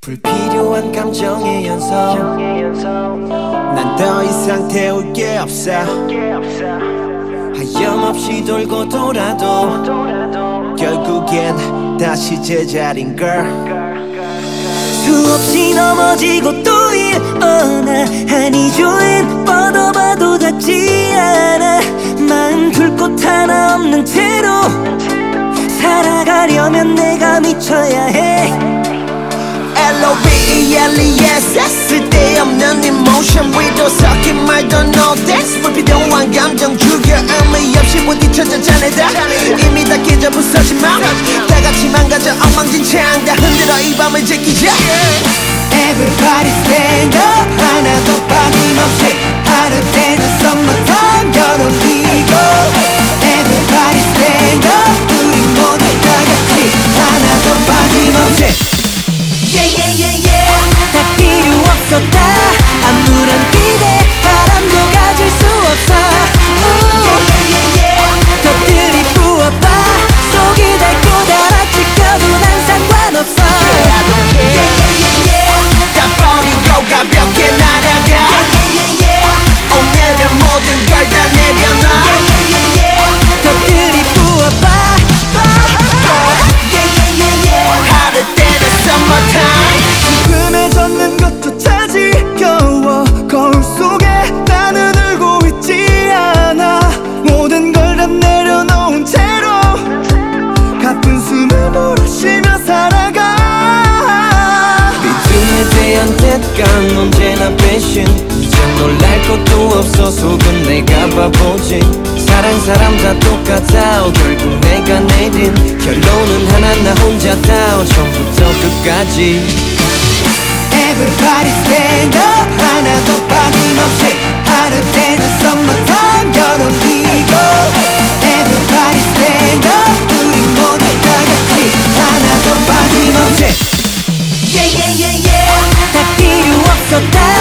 불필요한 감정의 연속 난 더 이상 태울 게 없어 하염없이 돌고 돌아도 결국엔 다시 제자리인걸 수없이 넘어지고 또 일어나 한이 조엔 뻗어봐도 닿지 않아 마음 둘 곳 하나 없는 채로 살아가려면 내가 미쳐야 해 L-O-V-E-L-E-S 쓸데없는 emotion 위로 섞인 말도 no thanks 불필요한 감정 죽여 의미 없이 부딪혀져 자네다 이미 다 깨져 부서진 맘 다같이 망가져 엉망진창 다 흔들어 이 밤을 지키자 Everybody stand up 하나도 빠짐없이 하루때는 summertime 여름이고 Everybody stand up 우리 모두 다같이 하나도 빠짐없이 Yeah yeah yeah yeah 다 필요 없었다 아무런 기대 바람도 가질 수 없어 Yeah yeah yeah yeah 더 들이부어봐 속이 닳고 달아 지켜도 난 상관없어 Yeah yeah yeah yeah 다 버리고 가볍게 날아가 Yeah yeah yeah 오늘은 모든 걸 다 내려놔 Yeah yeah yeah 더 들이부어봐 Yeah yeah yeah yeah 하루 때는 summertime 지금에 젖는 것조차 지겨워 거울 속에 나는 울고 있지 않아 모든 걸 다 내려놓은 채로 가쁜 숨을 몰아쉬며 살아가 믿음에 대한 대가는 언제나 배신 이제 놀랄 것도 없어 속은 내가 바보지 사람 다 똑같아 결국 내가 내린 결론은 하나 나 혼자다 처음부터 끝까지 Everybody stand up 하나도 빠짐없이 하루 때는 summertime 여름이고 Everybody stand up 우리 모두 다같이 하나도 빠짐없이 Yeah yeah yeah yeah 다 필요 없었다